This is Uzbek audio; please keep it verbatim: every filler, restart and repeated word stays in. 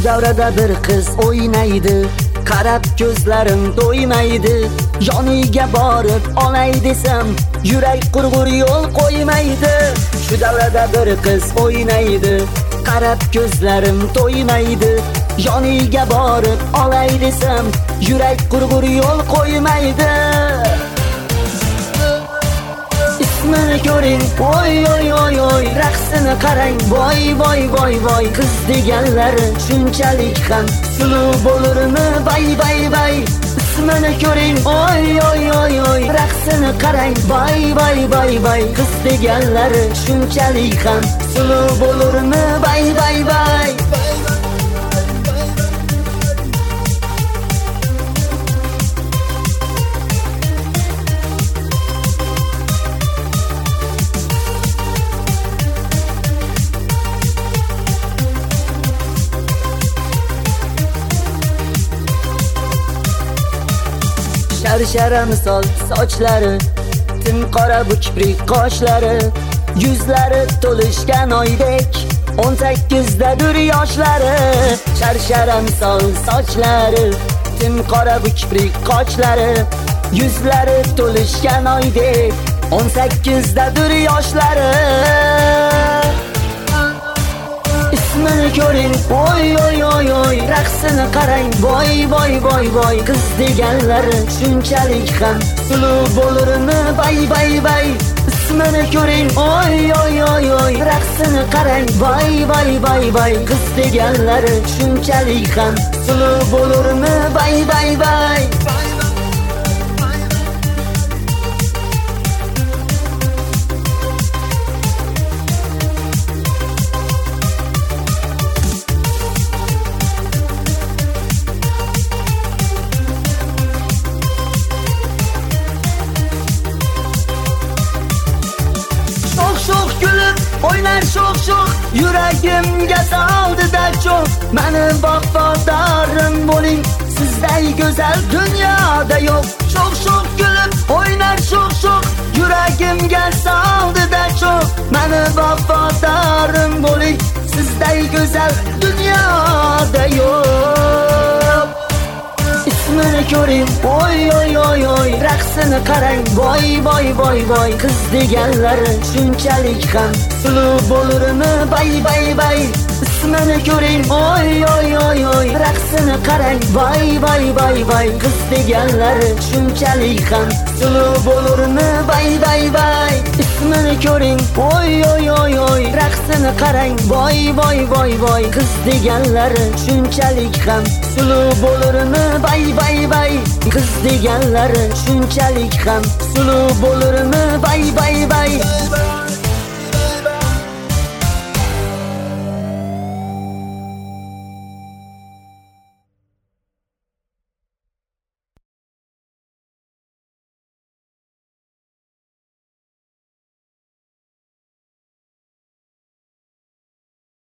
davrada bir qiz o'ynaydi, qarab ko'zlarim to'ymaydi. Yoniga borib olay desam, yurak qurg'ur yo'l qo'ymaydi. Shu davrada bir qiz o'ynaydi, qarab ko'zlarim to'ymaydi. Yoniga borib olay desam, yurak qurg'ur yo'l qo'ymaydi. Ismini ko'ring, oy oy oy oy, raqsini qarang, voy voy voy voy. Qiz deganlar shunchalik ham suluv bo'lurmi, bay bay bay. Ismini ko'ring, oy oy oy oy, raqsini qarang, bay bay bay bay. Qiz deganlar shunchalik ham suluv bo'lurmi, bay bay bay. Shara misol sochlari, tim qora bu kiprik qoshlari, yuzlari to'lishgan oydek, o'n sakkizdadir yoshlari. Shara misol sochlari, tim qora bu kiprik qoshlari, yuzlari to'lishgan oydek, o'n sakkizdadir yoshlari. Ismini ko'ring, oy oy oy oy, raqsini qarang, voy voy voy voy. Qiz deganlar shunchalik ham suluv bo'lurmi, bay bay bay. Ismini ko'ring, oy oy oy oy, raqsini qarang, voy voy voy voy. Qiz deganlar shunchalik ham suluv bo'lurmi, bay bay bay. Oynar sho'x-sho'x, yuragimga soldi-da cho'q. Meni vafodorım bo'ling, sizday go'zal dunyoda yo'q. Sho'x-sho'x kulib, oynar sho'x-sho'x, yuragimga soldi-da cho'q. Meni vafodorım bo'ling, sizday go'zal dunyoda yo'q. Ismini ko'ring, oy oy oy oy, raqsini qarang, voy voy voy voy. Qiz deganlar shunchalik ham suluv bo'lurmi, bay bay bay. Ismini ko'ring, oy oy oy oy, raqsini qarang, voy voy voy voy. Qiz deganlar shunchalik ham suluv bo'lurmi, bay bay bay. Ismini ko'ring, oy oy oy oy, raqsini qarang, voy voy voy voy. Qiz deganlar shunchalik ham suluv bo'lurmi, bay bay bay. Qiz deganlar shunchalik ham suluv bo'lurmi, bay bay bay.